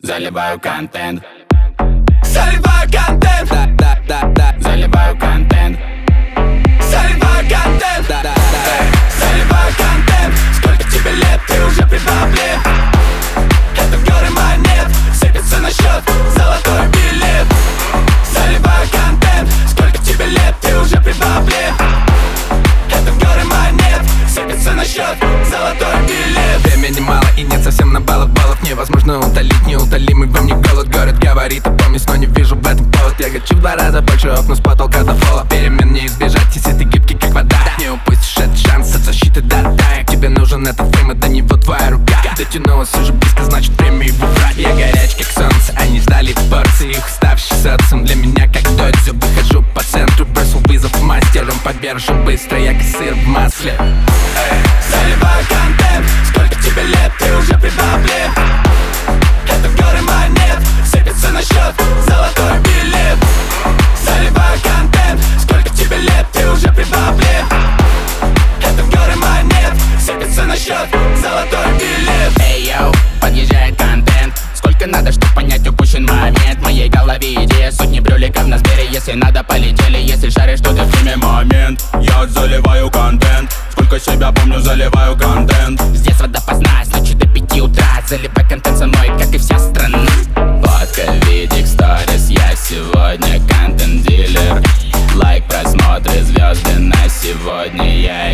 Заливаю контент. Заливаю контент. Заливаю контент. Заливаю контент. Заливаю контент. Сколько тебе лет, ты уже при бабле. Это горы монет, сыпется на счет золотой билет. Заливаю контент. Сколько тебе лет, ты уже при бабле. Это горы монет, сыпется на счет золотой билет. Времени мало и нет совсем на баллов. Невозможно утолить неутолимый во мне голод. Город говорит, опомнись, но не вижу в этом повод. Я хочу в 2 раза больше окна с потолка до пола. Перемен не избежать, если ты гибкий как вода. Не упустишь этот шанс от защиты до тая. Тебе нужен этот фрейм, а до него твоя рука. Дотянулась уже близко, значит время его брать. Я горяч как солнце, они ждали в порции. Их уставший социум для меня как дойдзё. Выхожу по центру, бросил вызов мастерам. Подвержу быстро, я как сыр в масле. Заливаю контент. Сколько тебе лет, ты уже при бабле. Это горы монет, сыпется на счет золотой билет. Заливаю контент. Сколько тебе лет, ты уже при бабле. Это горы монет, сыпется на счет золотой билет. Эй, йоу, подъезжает контент. Сколько надо, чтоб понять упущен момент? В моей голове идея, сотни брюликов на сбере. Если надо, полетели, если шаришь, что ты в теме. Момент, я заливаю контент. Сколько себя помню, заливаю контент. С детства допоздна, с ночи до 5 утра. Заливай контент со мной, как и вся страна. Фотка, видик, сторис, я сегодня контент-дилер. Лайк, просмотры, звезды на сегодня я